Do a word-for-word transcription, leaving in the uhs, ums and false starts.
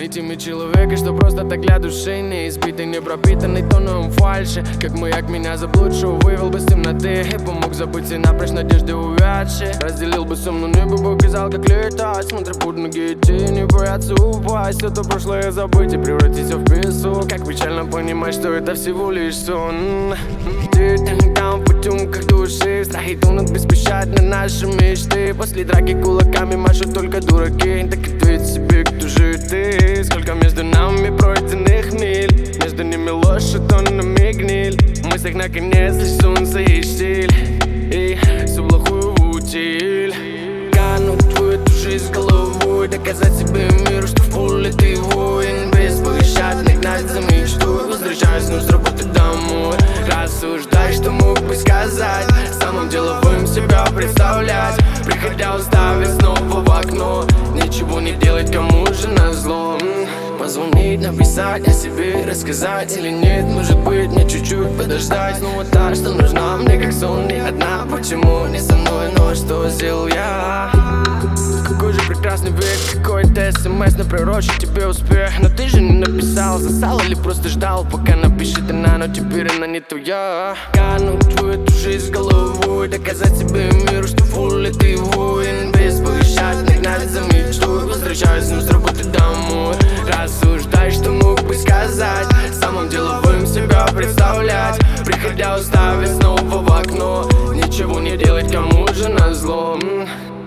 Найти мне человека, что просто так для души не избитый, не пропитанный тоном фальши. Как маяк меня заблудшего вывел бы с темноты и помог забыть и напрочь надежды увядшие. Разделил бы со мной небо, показал, как летать. Смотря под ноги идти, не бояться упасть. Все то прошлое забыть и превратиться в песок. Как печально понимать, что это всего лишь сон. Ты там в потемках души, страхи тонут беспощадно наши мечты. После драки кулаками машут только дураки. Так ответь себе, кто же ты? Сколько между нами пройденных миль, между ними ложь, а тоннами гниль. В мыслях наконец лишь солнце и штиль, и всю плохую в утиль. Кану в твою эту жизнь головой, доказать себе миру, что в поле ты воин. Беспощадно гнать за мечтой, возвращаюсь вновь с работы домой. Рассуждай, что мог бы сказать, самым деловым себя представлять. Приходя уставить снова в окно, ничего не делать, кому же назло. Позвонить, написать о себе, рассказать или нет. Может быть мне чуть-чуть подождать. Снова та, что нужна мне как сон, не одна. Почему не со мной, но что сделал я? Какой же прекрасный век, какой-то смс напророчит тебе успех. Но ты же не написал, засал или просто ждал, пока напишет она, но теперь она не твоя. Кану в твою эту жизнь головой, доказать себе миру, что в поле ты воин. Беспощадно гнать за мечтой, возвращаюсь вновь с работы домой. Рассуждай, что мог бы сказать, самым деловым себя представлять. Приходя уставить снова в окно, ничего не делать, кому же назло.